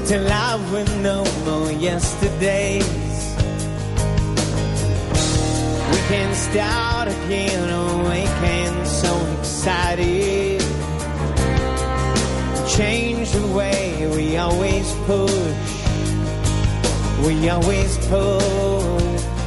to life with no more yesterdays. We can start again, awaken so excited. Change the way we always push. We always push.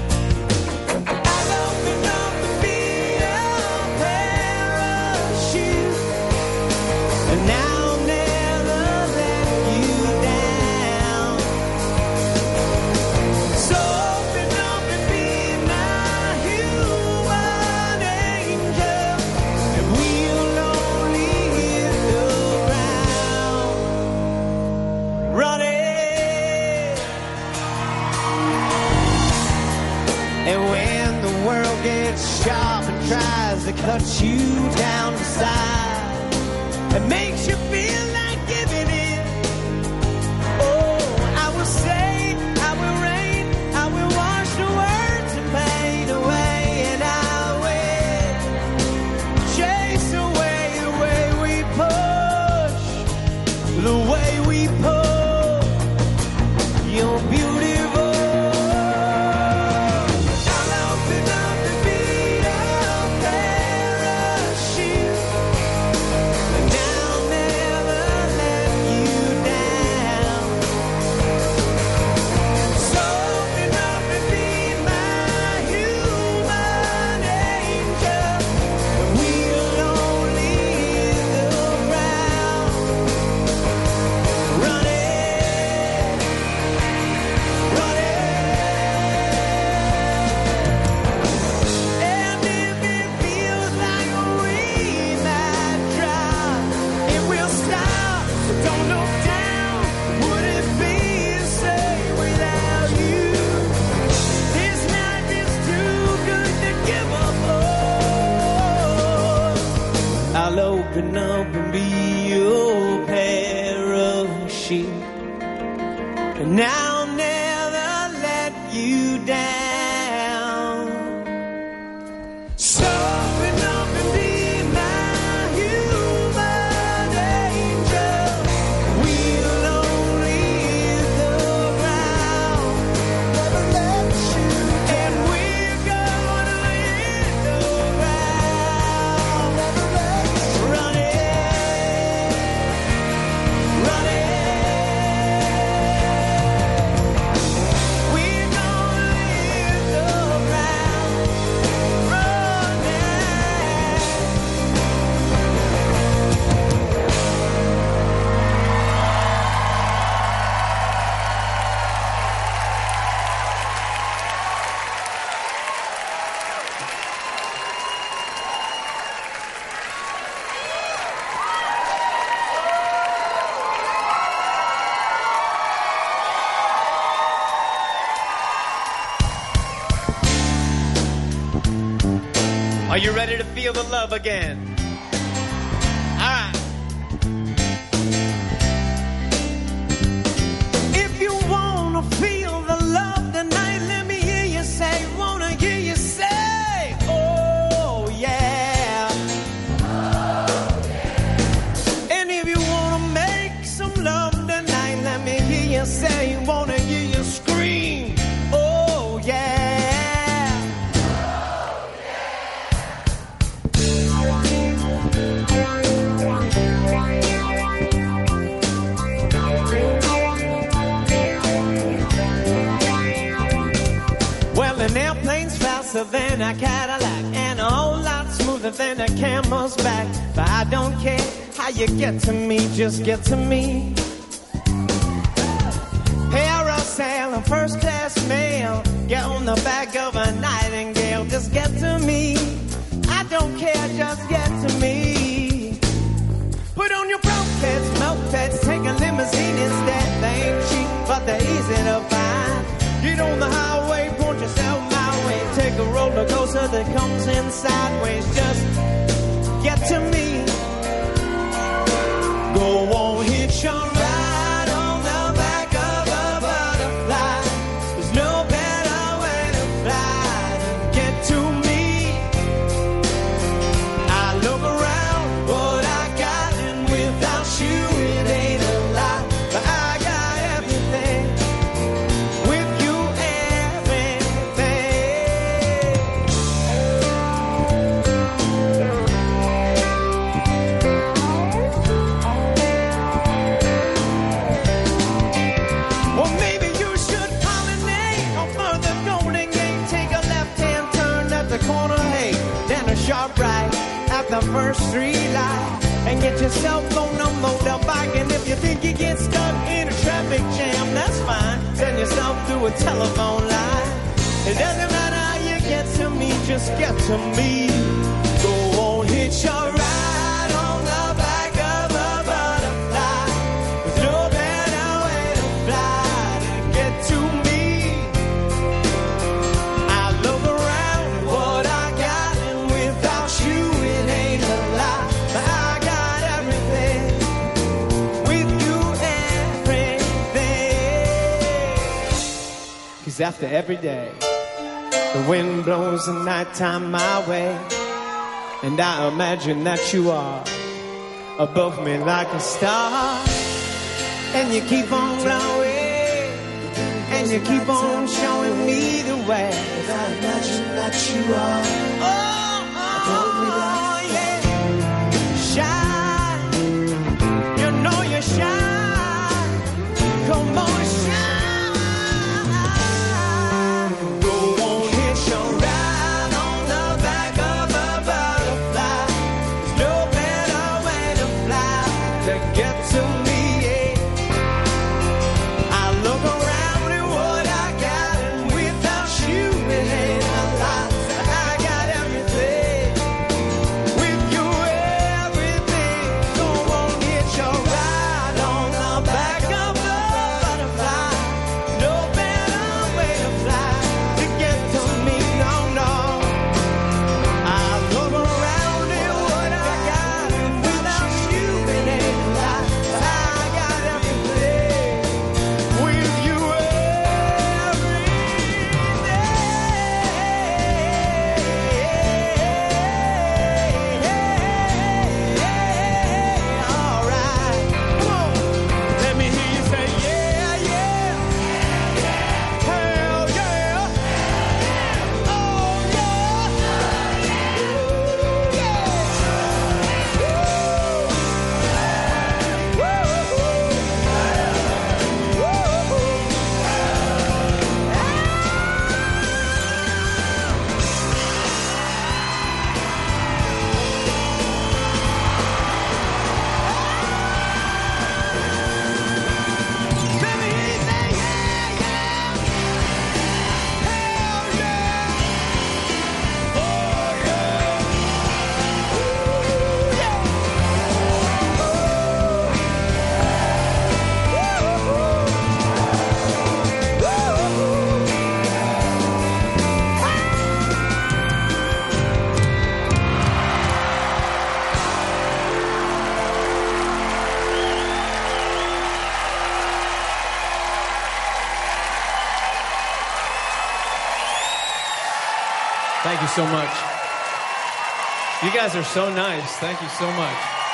Tries to cut you down the side. It makes you feel like giving in. Oh, I will say, I will rain, I will wash the words and pain away, and I will chase away the way we push, the way we push. You're beautiful. Open up and be your parachute, and I'll never let you down. So open up and be my human angel. We'll only hit the ground, never let you down. And we're gonna hit the ground, never let you down. Are you ready to feel the love again? All right. If you wanna feel the love tonight, let me hear you say, wanna hear you say, oh yeah. Oh, yeah. And if you wanna make some love tonight, let me hear you say, wanna hear you scream, oh yeah. An airplane's faster than a Cadillac, and a whole lot smoother than a camel's back. But I don't care how you get to me, just get to me. Parasail and first class mail, get on the back of a nightingale, just get to me. I don't care, just get to me. Put on your brokettes, mopeds, take a limousine instead. They ain't cheap, but they're easy to find. Get on the highway, point yourself my way. Take a roller coaster that comes in sideways. Just get to me. Go on, hitch your ride on the back of a butterfly. There's no better way to fly than get to me. I look around what I got, and without you it ain't a lot. But I got the first street light and get yourself on a motorbike. And if you think you get stuck in a traffic jam, that's fine. Send yourself through a telephone line. It doesn't matter how you get to me, just get to me. Go on, hitch your ride on the back of a butterfly. There's no better way to fly to get to me. I look around at what I got, and without you it ain't a lot. But I got everything, with you everything. 'Cause after every day, the wind blows the nighttime my way, and I imagine that you are above me like a star. And you keep on glowing, and you keep on showing me the way. And I imagine that you are above me like a star. Shine, you know you shine. Come on, shine. Thank you so much. You guys are so nice. Thank you so much.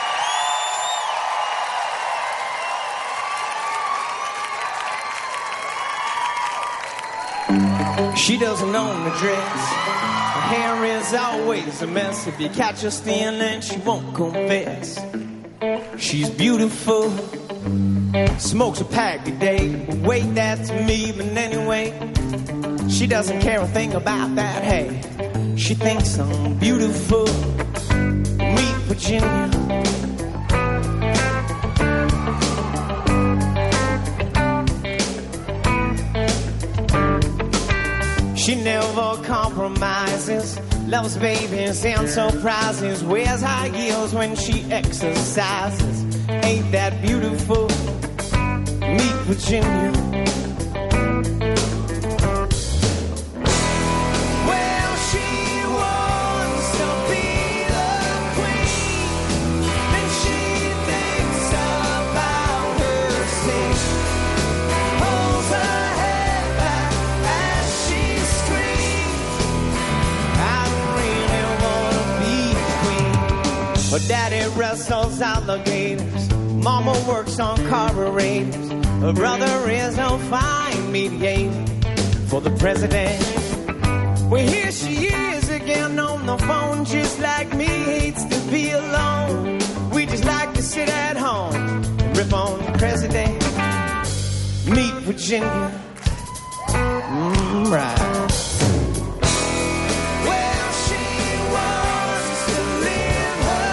She doesn't own the dress. Her hair is always a mess. If you catch her stealing, she won't confess. She's beautiful, smokes a pack a day. Wait, that's me, but anyway, she doesn't care a thing about that. Hey, she thinks I'm beautiful. Meet Virginia. She never compromises, loves babies and surprises, wears high heels when she exercises. Ain't that beautiful? Meet Virginia. Her daddy wrestles alligators. Mama works on carburetors. Her brother is a fine mediator for the president. Well, here she is again on the phone, just like me, hates to be alone. We just like to sit at home and rip on the president. Meet Virginia. Right. Well, she wants to live her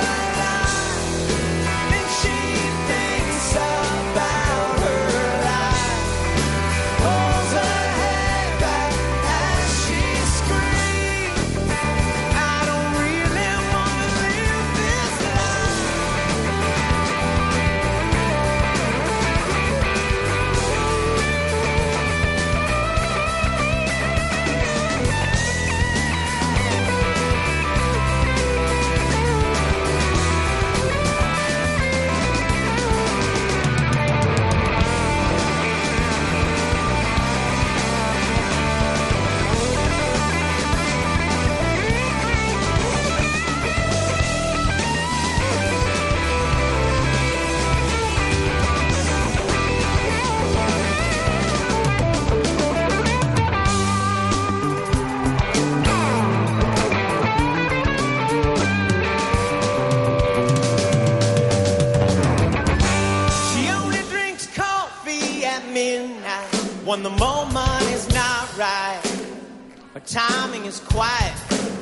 when the moment is not right, or timing is quiet.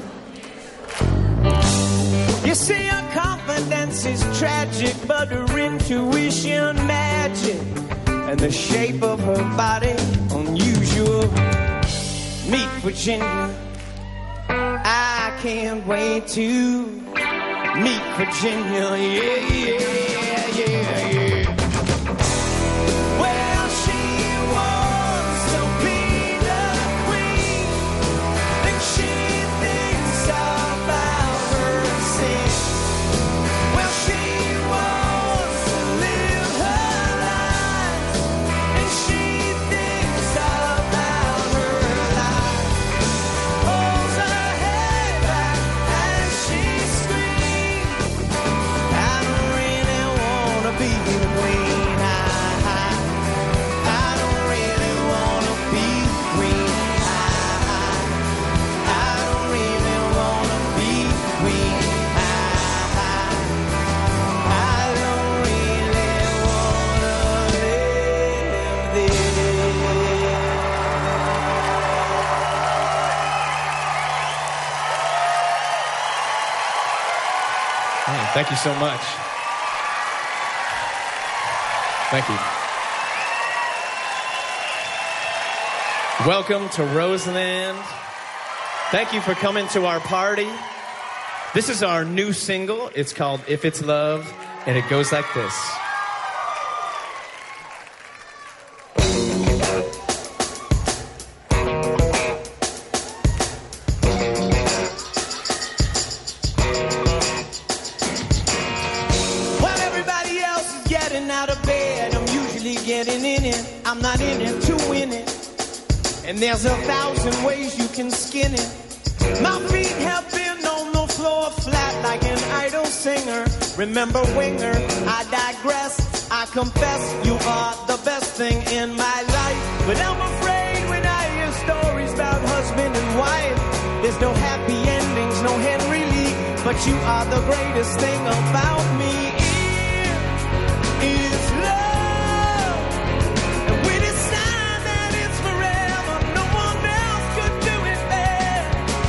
You see, her confidence is tragic, but her intuition magic, and the shape of her body unusual. Meet Virginia. I can't wait to meet Virginia. Yeah, yeah, yeah, yeah. Well, she wants to be the queen, and she thinks about her sin. Well, she wants to live her life, and she thinks about her life. Holds her head back as she screams, I don't really want to be the queen. I don't really want to be the queen. I don't really want to be the queen. I don't really want to live this. Man, thank you so much. Thank you. Welcome to Roseland. Thank you for coming to our party. This is our new single. It's called If It's Love, and it goes like this. While everybody else is getting out of bed, I'm usually getting in it. I'm not in it to win it. And there's 1,000 ways you can skin it. My feet have been on the floor flat like an idle singer. Remember Winger, I digress. I confess you are the best thing in my life. But I'm afraid when I hear stories about husband and wife, there's no happy endings, no Henry Lee. But you are the greatest thing about me. It's love. And we decide that it's forever. No one else could do it better.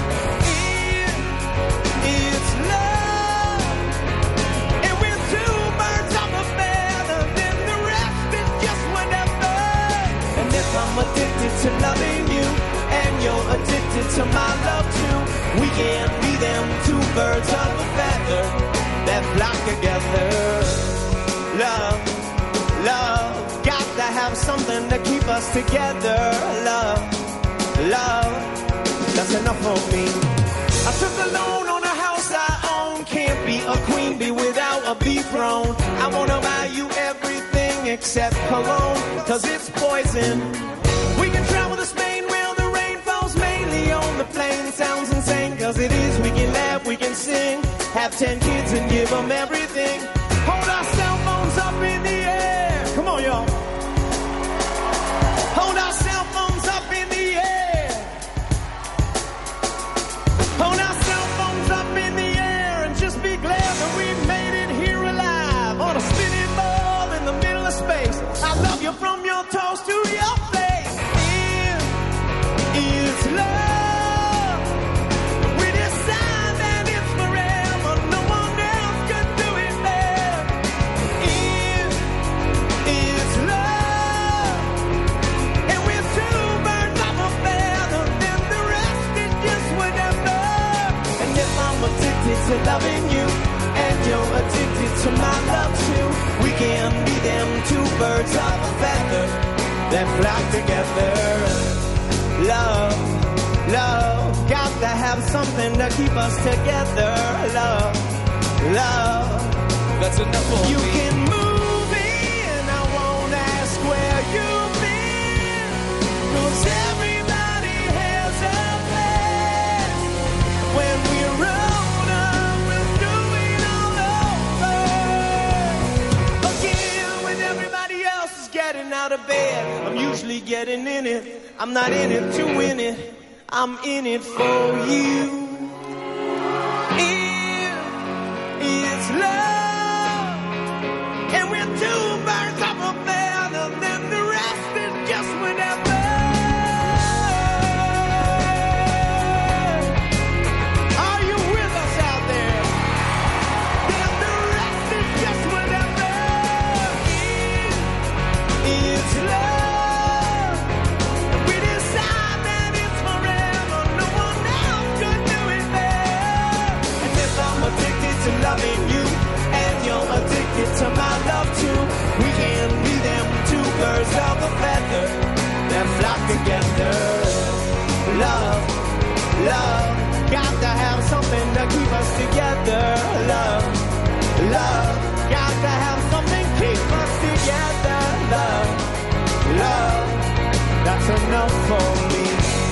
It's love. And we're two birds of a feather. Then the rest is just whatever. And if I'm addicted to loving you, and you're addicted to my love too, we can be them two birds of a feather that flock together. Love, love, got to have something to keep us together. Love, love, that's enough for me. I took a loan on a house I own. Can't be a queen bee without a bee throne. I wanna buy you everything except cologne, cause it's poison. We can travel to Spain where the rain falls mainly on the plain. Sounds insane, cause it is. We can laugh, we can sing, have 10 kids and give them everything. Hold our cell phones up in the air. Come on, y'all. Hold our cell phones up in the air. Hold our cell phones up in the air and just be glad that we made it here alive on a spinning ball in the middle of space. I love you from your toes to your face. It's love. We decide that it's forever. No one else could do it better. It's love. And we're two birds of a feather. Then the rest is just whatever. And if I'm addicted to loving you, and you're addicted to my love too, we can be them two birds of a feather that flock together. Love, love, got to have something to keep us together. Love, love, that's enough for you me. You can move in, I won't ask where you've been, 'cause everybody has a past. When we're older, we'll do it all over again. When everybody else is getting out of bed, I'm usually getting in it. I'm not in it to win it, I'm in it for you. It's love, and we're two birds of a feather, then the rest is just whatever. together. Love, love, got to have something to keep us together. Love, love, got to have something to keep us together. Love, love, that's enough for me.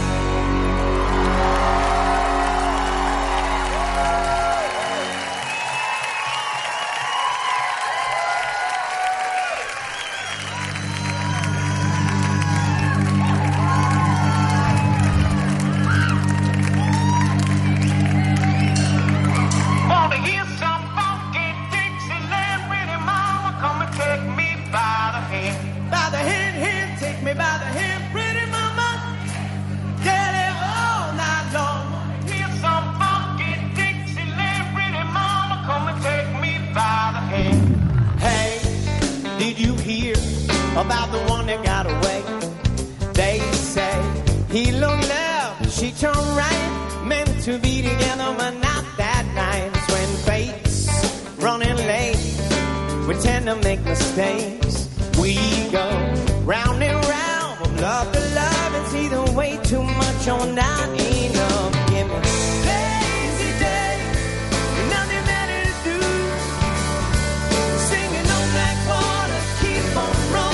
About the one that got away. They say he looked left, she turned right, meant to be together but not that night. It's when fate's running late, we tend to make mistakes. We go round and round from love to love. It's either way too much or not enough. Give me lazy day, nothing better to do, singing on that water, keep on rolling.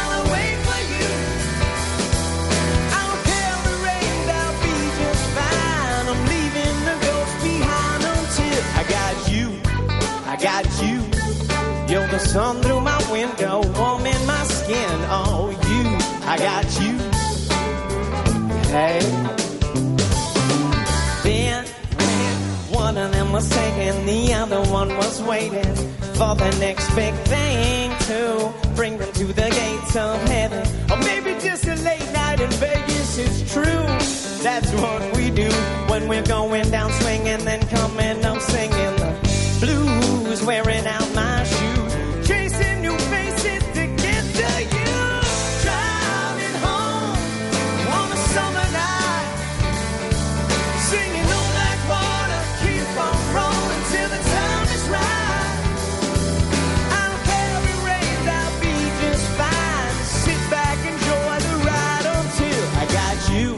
I got you, you're the sun through my window, warm in my skin. Oh, you, I got you. Hey. Then when one of them was taken, the other one was waiting for the next big thing to bring them to the gates of heaven. Or maybe just a late night in Vegas. It's true, that's what we do when we're going down swinging, then coming up singing the blues, wearing out my shoes, chasing new faces to get to you. Driving home on a summer night, singing on that water, keep on rolling till the time is right. I don't care if it rains, I'll be just fine. Sit back, enjoy the ride until I got you.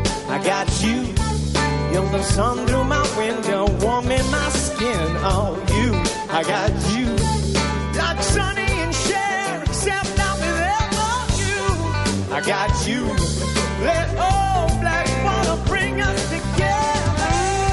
You're the sun through my window, warm in my skin. Oh, you, I got you. Like Sonny and Cher, except not without you. I got you. Let old black water bring us together.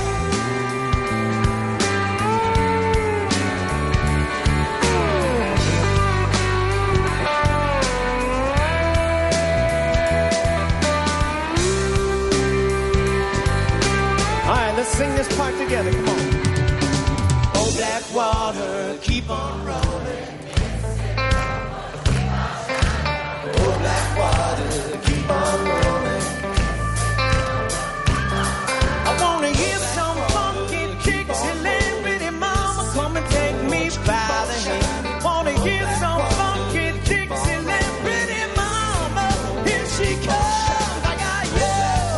All right, let's sing this part together. Come on. Oh, black water, keep on rolling. Oh, black water, keep on rolling. I wanna hear some funky Dixieland rhythm, mama, come and take me by the hand. Wanna hear some funky Dixieland rhythm, mama, here she comes. I got you.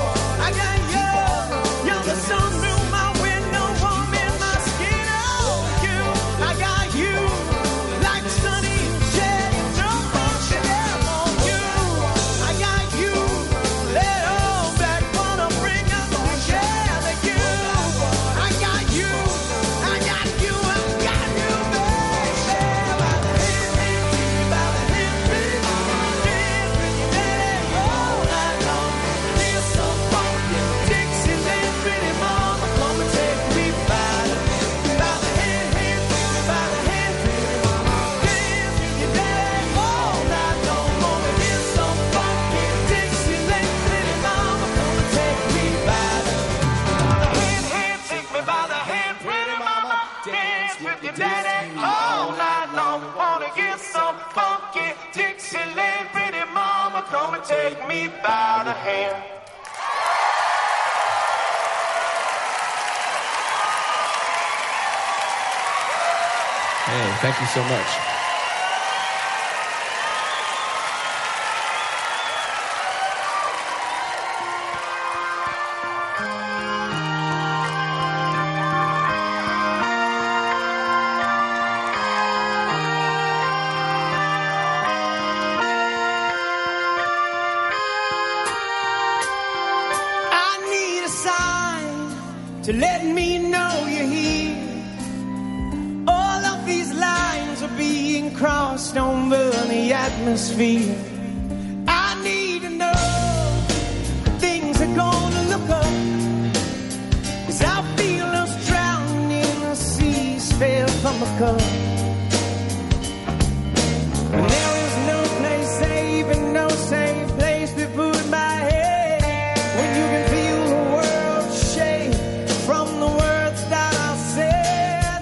You're the sun through my window, warm in my skin. Oh, you, I got you. Like Sonny and Cher, no function on you. I got you. Let old black water bring us together. You, I got you. I got you. I got you, baby. By the hand, by the hand, dance with your daddy all night long. Here's some funky Dixieland rhythm, mama, come and take me by the hand, by the hand, by the hand, mama. Dance with your daddy all night long. Wanna hear some funky Dixieland rhythm, mama, come and take me by the hand, take me by the hand, pretty mama. Dance with your daddy all night long. Wanna hear some funky Dixieland rhythm, mama, come and take me by the hand. Hey, thank you so much. to let me know you're here. All of these lines are being crossed over the atmosphere. I need to know things are gonna look up, 'cause I feel us drowning in the seas fell from a cup. And there is no place safe and no safe place to put my head when you can feel the world shake from the words that I said.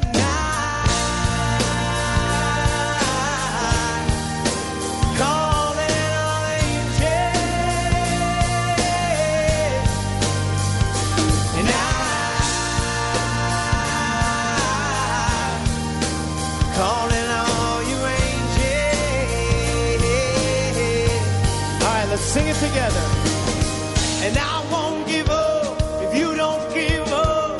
Night, calling on angels, and I calling all you angels. All right, let's sing it together. And I won't give up if you don't give up.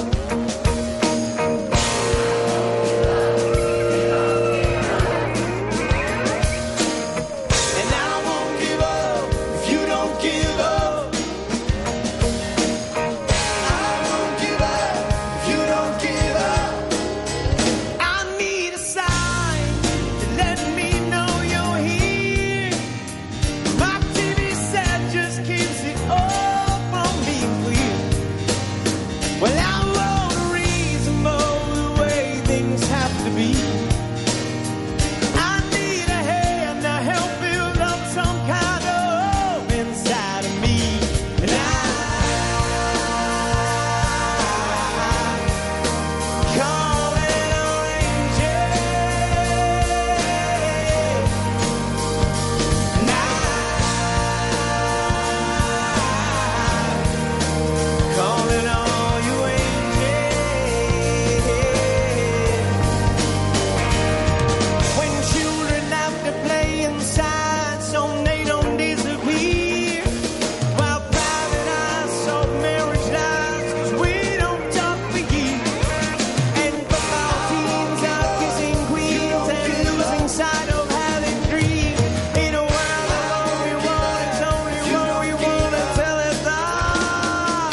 And I won't give up if you don't give up. I won't give up if you don't give up. I need a sign to let me know you're here. My TV set just keeps it all from being clear. Well, I want a reason more the way things have to be. I need a hand to help build up some kind of hope inside of me. And I calling on angels. And I calling all you angels. When children have to play inside so they don't disappear, while private eyes saw marriage lies 'cause we don't talk for years. And football teams are kissing queens and losing sight of how they dream. In a world of only one, it's only one we wanna tell us all.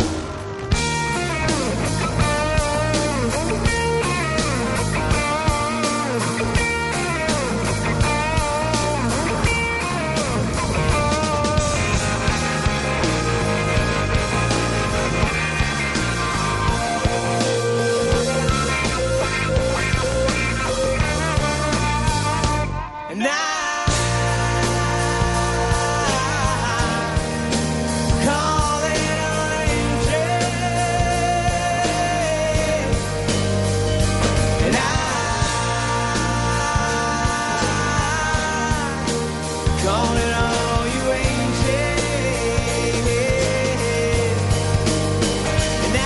And I calling on angels. And I calling all you angels. And I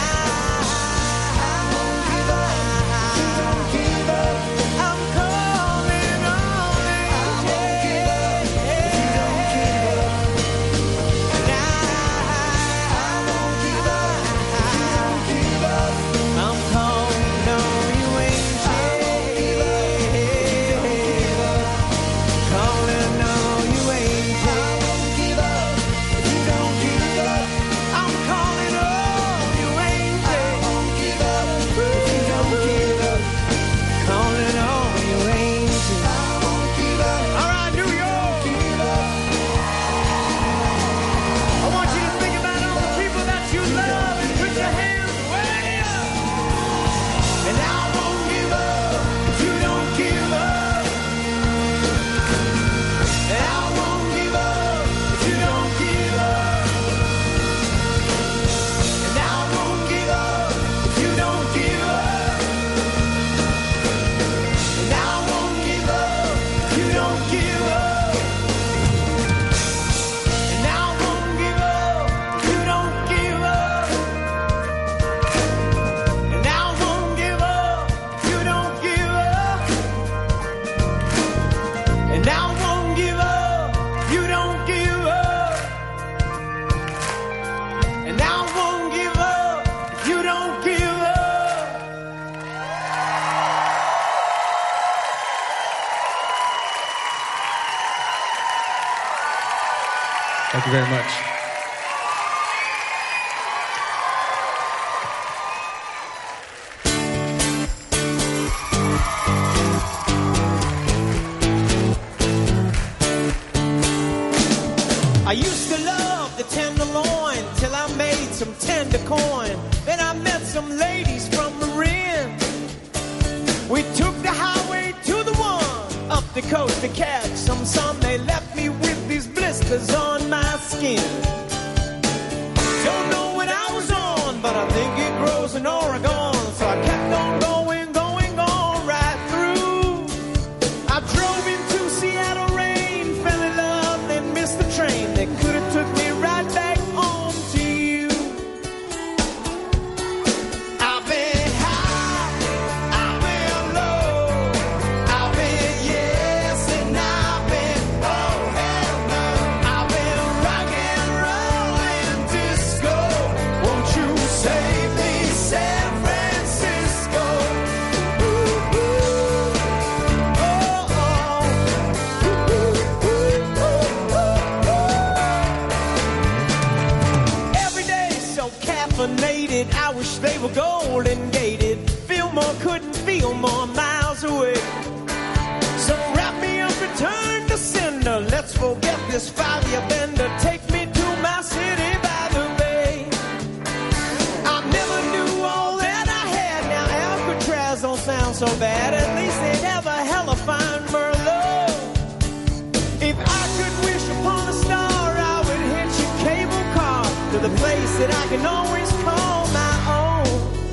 won't give up. Don't give up. I'm calling all angels. Don't give up. And I won't give up. Don't give up. I'm calling all you angels. Calling all you angels. I won't give up if you don't give up. I'm calling all you angels. I won't give up if you don't give up. Calling all you angels. I won't give up. All right, New York. I want you to think about all the people that you love and put your hands way up. And I won't give up if you don't give up. And I won't give up if you don't give up. And I won't give up if you don't give up. And I won't give up if you don't give up. And I won't give up if you don't give up. And I won't give up if you don't give up. And I won't give up if you don't give up. And I won't give up if you don't give up. Thank you very much. used to love the tenderloin till I made some tender coin. Then I met some ladies from Marin. We took the highway to the one, up the coast to catch some sun. They left me with these blisters on my skin. Don't know when I was on, but I think it grows in Oregon. So I kept on going, going on right through. I drove into Seattle rain, fell in love, then missed the train that could have took me right back home to you. I've been high, I've been low, I've been yes and I've been oh hell no. I've been rock and roll and disco. Won't you save me, San Francisco? Ooh, ooh, oh, oh. Ooh, ooh, ooh, oh, oh. Every day so caffeinated, I wish they were golden gated. Fillmore couldn't feel more miles away. So wrap me up and turn to cinder. Let's forget this 5-year bender. Take me to my city by the bay. I never knew all that I had. Now Alcatraz don't sound so bad. At least they have a hella fine Merlot. If I could wish upon a star, I would hitch a cable car to the place that I can always call my own.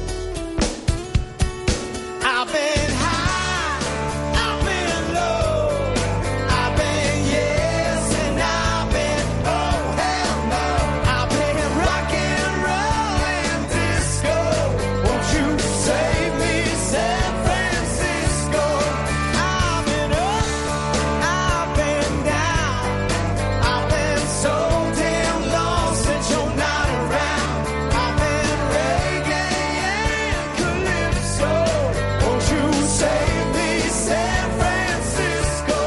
I've been high, I've been low, I've been yes and I've been oh hell no. I've been rock and roll and disco. Won't you save me, San Francisco? I've been up, I've been down, I've been so damn lost that you're not around. I've been reggae and calypso. Won't you save me, San Francisco?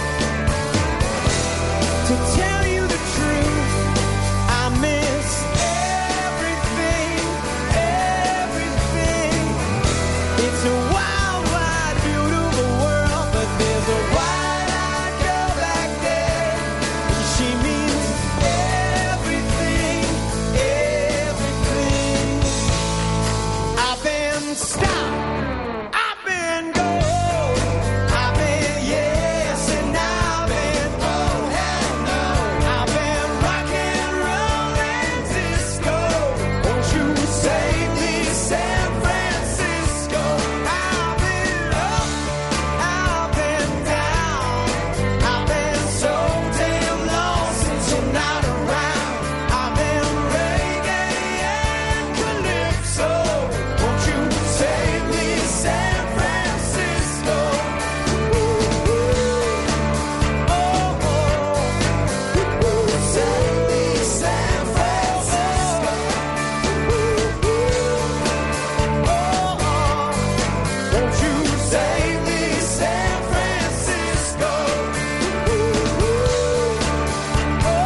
To tell you the truth, I miss everything, everything. It's a wild, wide, beautiful world, but there's a wide-eyed girl back there. And she means everything, everything. I've been stopped, I've been gold, I've been yes and I've been oh hell no. I've been rock and roll and disco. Won't you save me, San Francisco? I've been up, I've been down, I've been so damn lost since you're not around. I've been reggae and calypso. Won't you save me, San Francisco? Ooh, ooh, oh, oh. Ooh, save me, San Francisco. Ooh, ooh, oh, oh. Won't you save me, San Francisco? Ooh, ooh, oh, oh.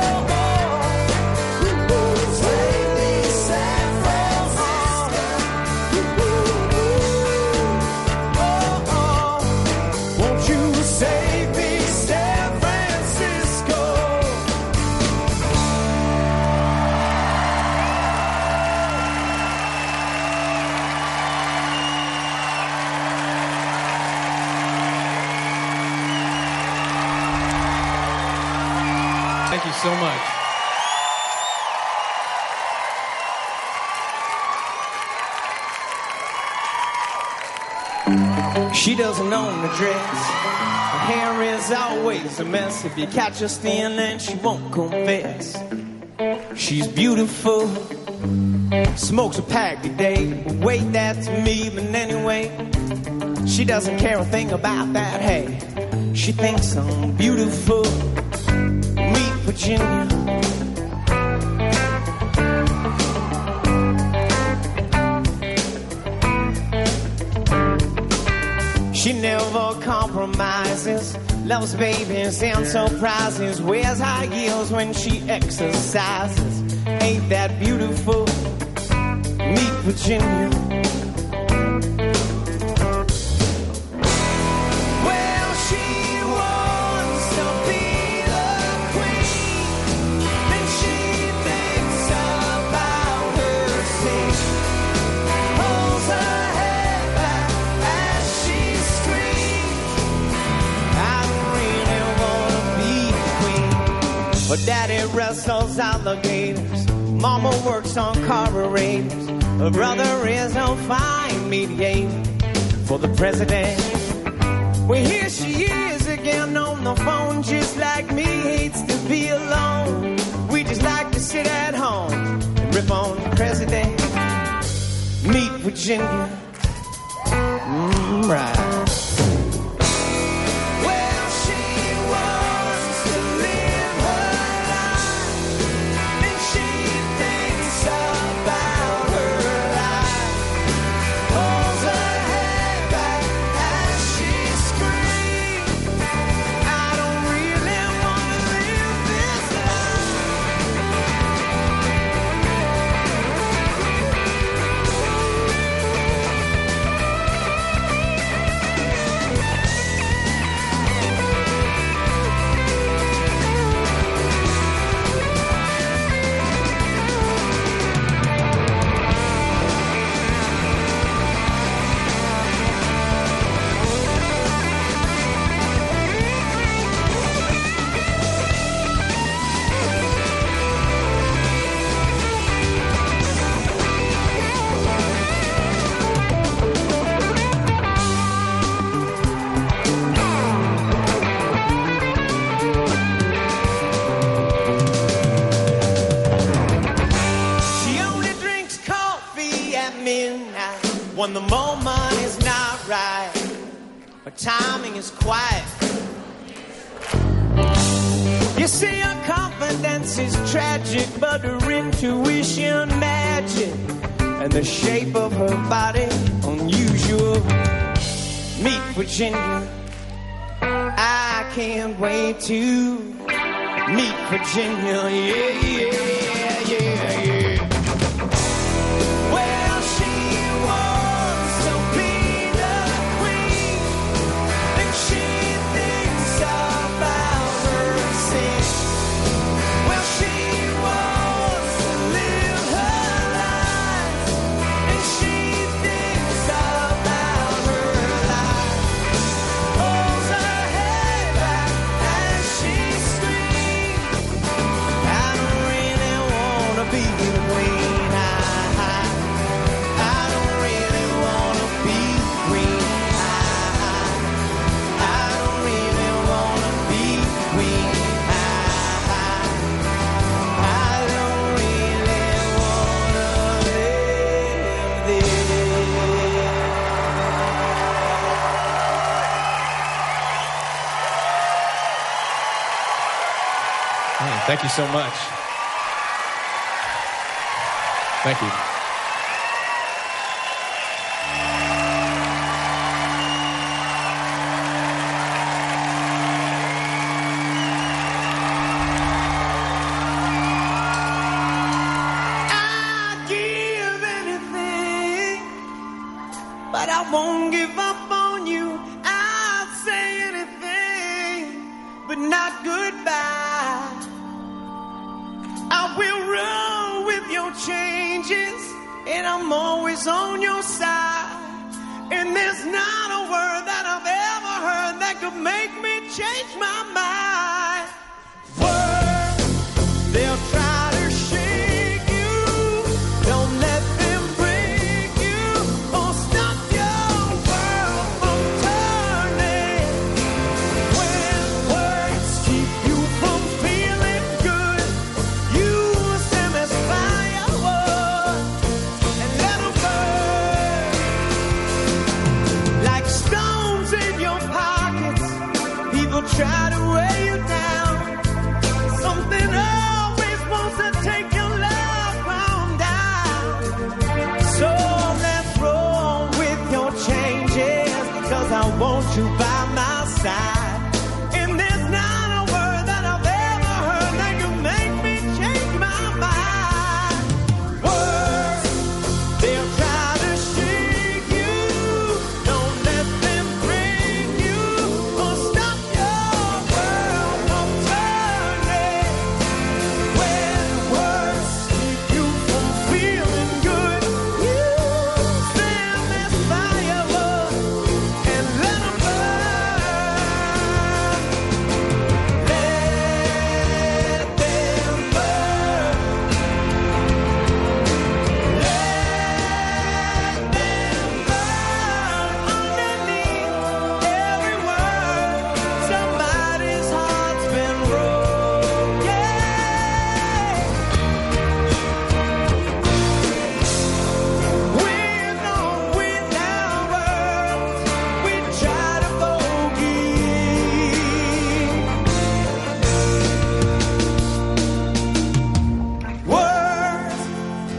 Ooh, save me, San Francisco. Ooh, oh, oh. Won't you save me, San Francisco? Thank you so much. She doesn't own the dress. Her hair is always a mess. If you catch her stealing, she won't confess. She's beautiful, smokes a pack a day. Wait, that's me, but anyway, she doesn't care a thing about that. Hey, she thinks I'm beautiful. Meet Virginia. She never compromises, loves babies and surprises, wears high heels when she exercises. Ain't that beautiful? Meet Virginia. Well, she wants to be the queen. Then wrestles alligators. Mama works on carburetors. Her brother is a fine mediator for the president. Well, here she is again on the phone, just like me, hates to be alone. We just like to sit at home and rip on the president. Meet Virginia. Right. When the moment is not right, her timing is quiet. You see, her confidence is tragic, but her intuition magic, and the shape of her body unusual. Meet Virginia. I can't wait to meet Virginia. Yeah, yeah, yeah, yeah. Thank you so much. Thank you. I'd give anything, but I won't give up on you. I'd say anything, but not goodbye. I will run with your changes, and I'm always on your side. And there's not a word that I've ever heard that could make me change my mind. Words, they'll try to shake you. Don't let them break you or stop your world from turning. When words keep you from feeling good, use them as firewood and let them burn. Like stones in your pockets, people try to weigh you down. Something always wants to take your love calm down. So let's roll with your changes, because I want you by my side. And there's not a word that I've ever heard that could make me change my mind. Words, they'll try to shake you. Don't let them break you or stop your world from turning. When words keep you from feeling good, use them as firewood and let them burn.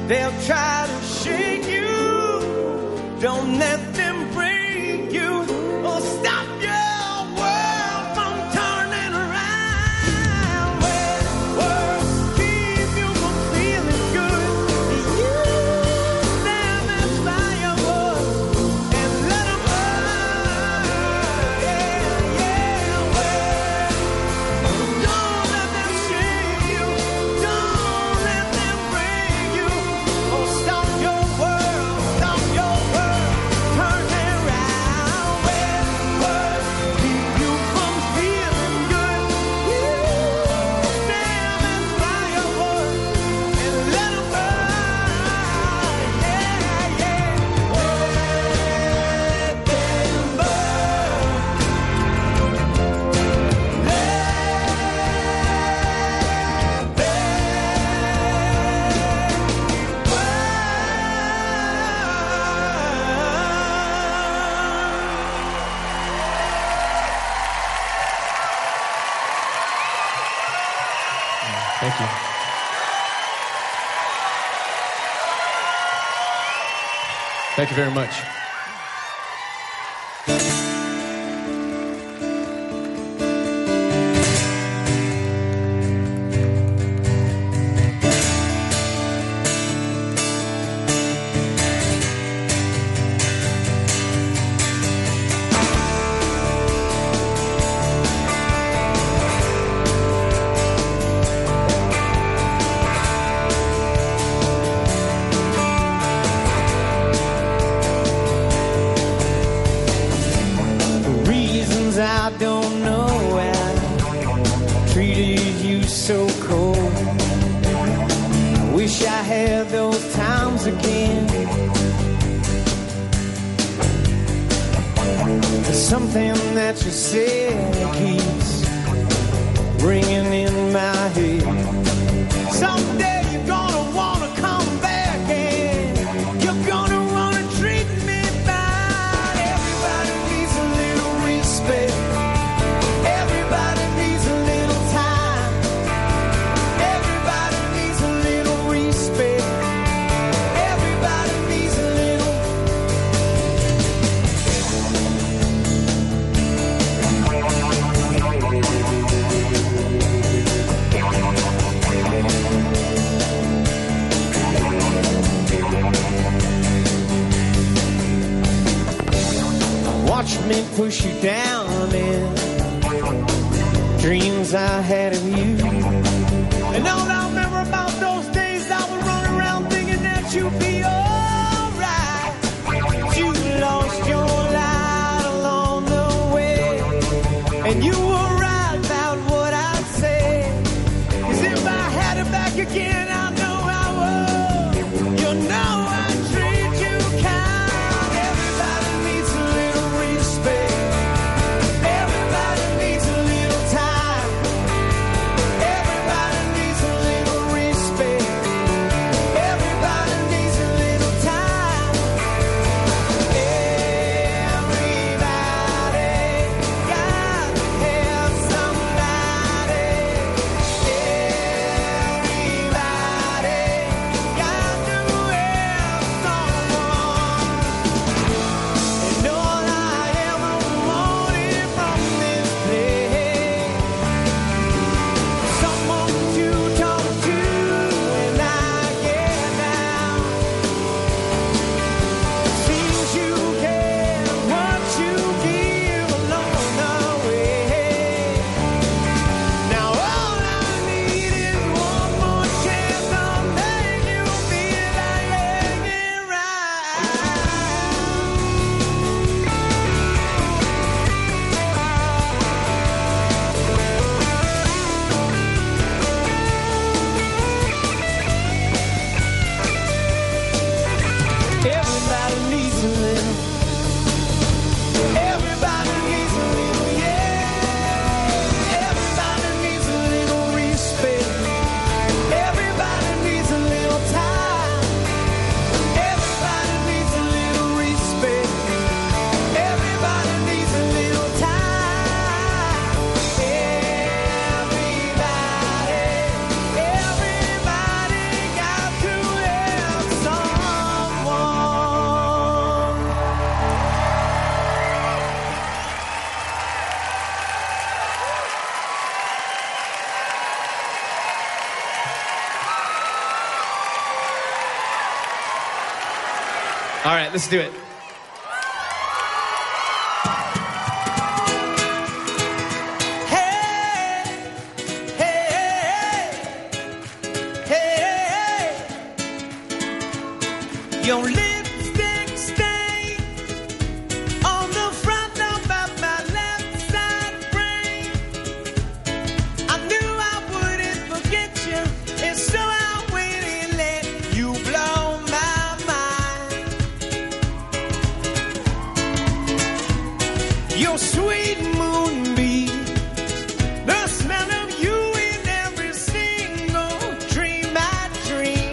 They'll try to shake you. Don't let them break you or stop your world from turning around. When words keep you from feeling good, you stand as firewood and let them burn. Yeah, yeah. When don't let them shake you. Don't let them break you or stop your world. Stop your world turning around. When words keep you from feeling good, you stand as firewood and let them burn. Yeah, yeah. Let them burn. Thank you. Thank you very much. Reasons I don't know, I treated you so cold. I wish I had those times again. There's something that you said keeps ringing in my head. Someday you're gonna wanna come back and you're gonna wanna treat me fine. Everybody needs a little respect. Everybody needs a little time. Everybody needs a little respect. Everybody needs a little. Watch me push you down in dreams I had of you. And all I remember about those days, I was running around thinking that you'd be alright. You lost your light along the way, and you were right about what I said. 'Cause if I had it back again, I know I would. You know I treat you kind. Everybody needs a little respect. Everybody needs a little time. Everybody needs a little. All right, let's do it. Your lipstick stain on the front of my left side frame. I knew I wouldn't forget you, and so I went and let you blow my mind. Your sweet moonbeam, the smell of you in every single dream I dream.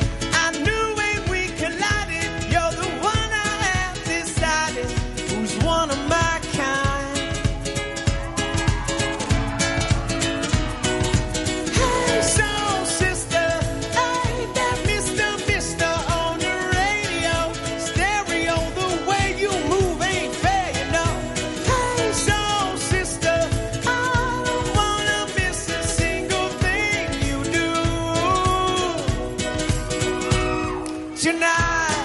One of my kind. Hey, soul sister, ain't that Mr. on the radio? Stereo, the way you move ain't fair, you know. Hey, soul sister, I don't wanna miss a single thing you do tonight.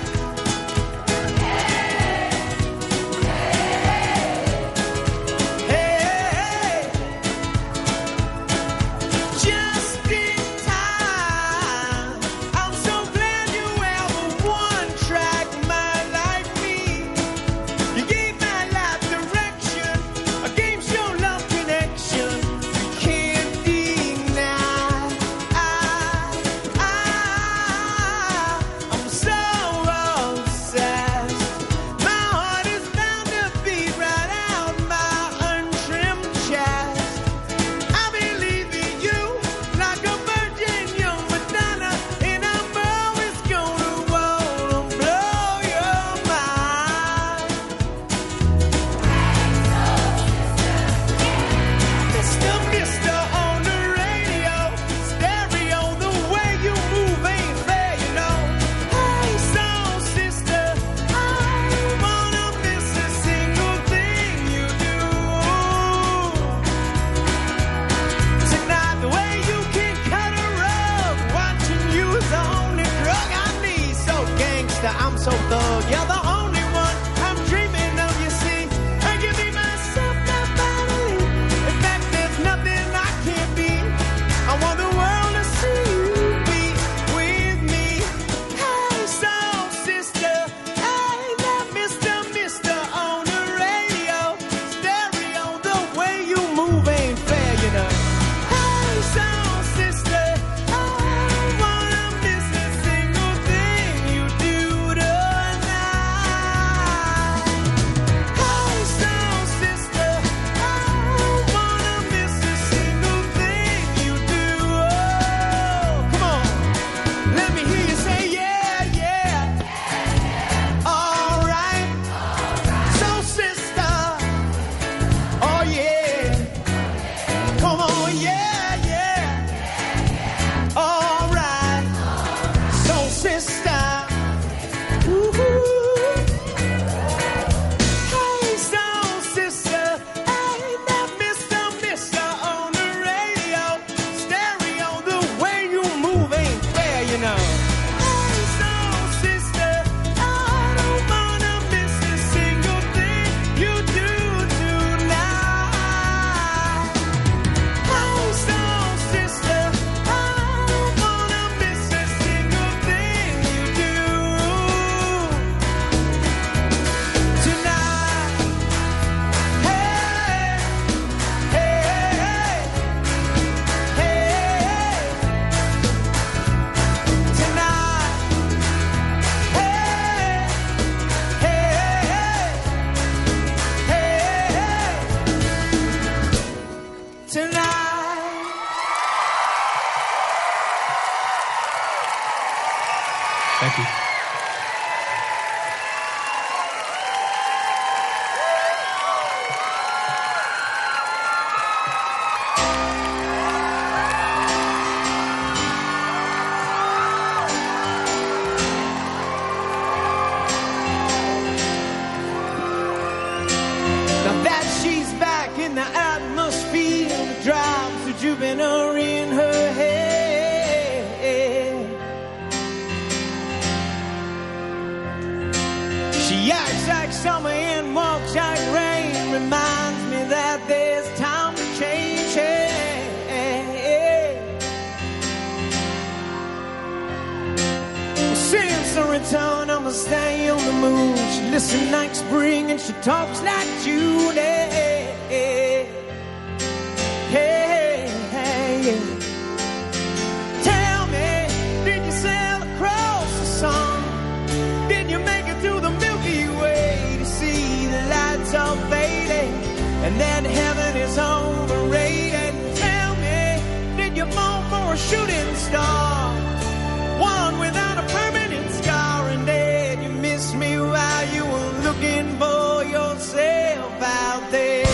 I'm so thug, you're the only one I'm dreaming of, you see. I give me myself that finally. In fact, there's nothing I can't be. I want the world to see you be with me. Hey, soul sister, hey, that Mr. on the radio. Stereo, the way you move ain't fair, you know. Hey, soul sister, I don't wanna miss a single thing you do. Thank you. Now that she's back in the atmosphere, the drops of Jupiter in her head. Walks like summer and walks like rain. Reminds me that there's time to change. Since the return, I'ma stay on the moon. She listens like spring and she talks like June. Tell me, did you sail across the sun? Did you make it through the Milky Way to see the lights all fading and that heaven is overrated? Tell me, did you fall for a shooting star? One without a permanent scar, and then you missed me while you were looking for yourself out there.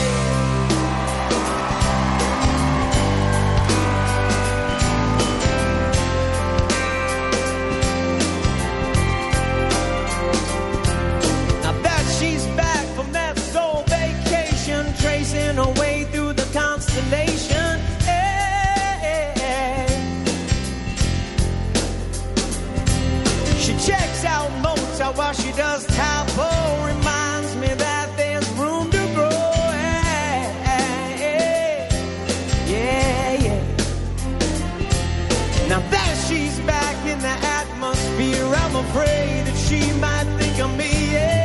She's back from that soul vacation, tracing her way through the constellation. Hey. She checks out Mozart while she does Tapo. Reminds me that there's room to grow. Hey. Yeah. Now that she's back in the atmosphere, I'm afraid that she might think of me. Yeah.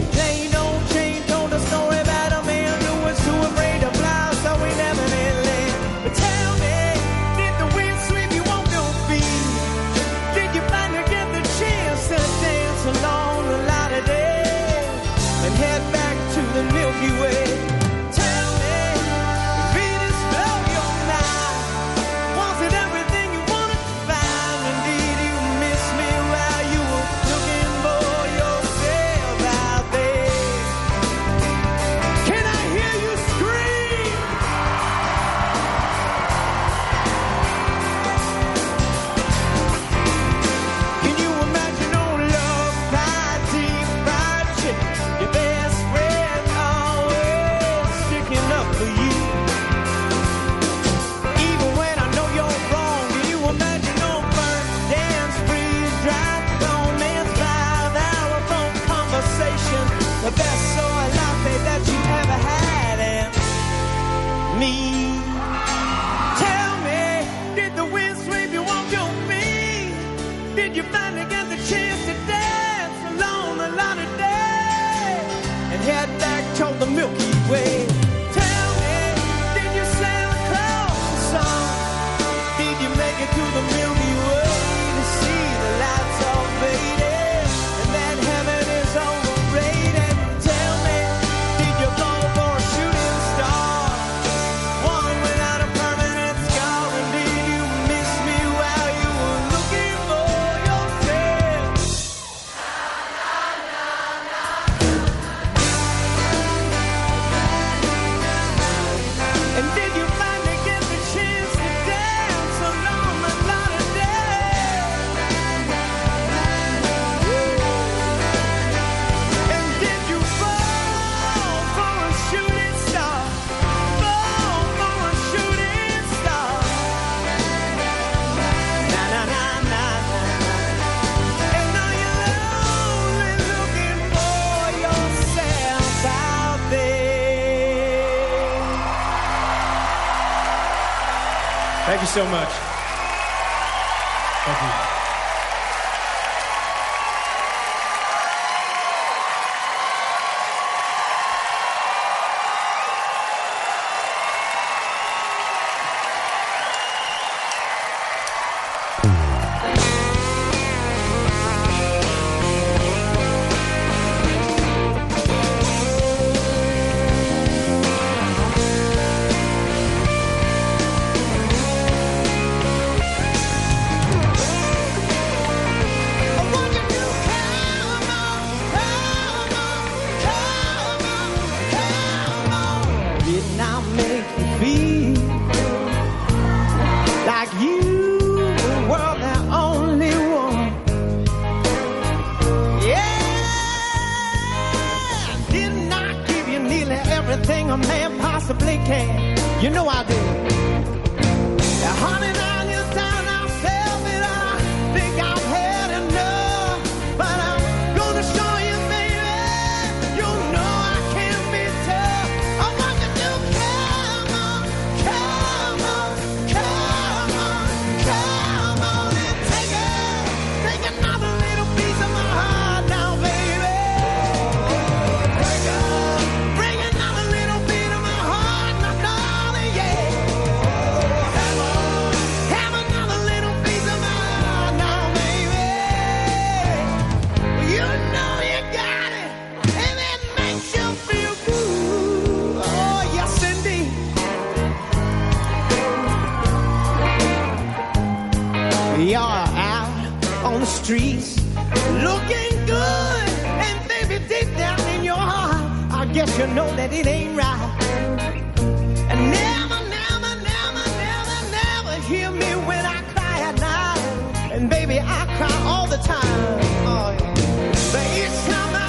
Too afraid to fly, so we never did live. But tell me, did the wind sweep you on your feet? Did you finally get the chance to dance along the light of day and head back to the Milky Way? Tell me, did Venus blow your mind? Was it everything you wanted to find? And did you miss me while you were looking for yourself out there? Can I hear you scream? Can you imagine old love, pie, deep fried chicken? Your best friend always sticking up for you. Even when I know you're wrong, can you imagine old burnt dance, freeze, dry, romance, 5-hour phone conversation? The best soy latte that you ever had, and me. Tell me, did the wind sweep you off your feet? Did you finally get the chance to dance along the line of day and head back toward the Milky Way? Tell me, did you sail across the sun? Did you make it to the Milky Way to see the lights all faded and that heaven is overrated? Tell me, did you fall for a shooting star? One without a permanent scar, and did you miss me while you were looking for yourself? And did you finally get the chance to dance along the light of day? And did you fall for a shooting star? Fall for a shooting star? Na na na na na. And are you lonely looking for yourself out there? Thank you so much. Thank you. everything a man possibly can. You know I do. Honey, now you're down ourselves, and I think I've had enough. But I'm gonna show you, baby, on the streets, looking good, and baby, deep down in your heart, I guess you know that it ain't right. And never, never, never, never, never hear me when I cry at night. And baby, I cry all the time. Oh, yeah. But each time I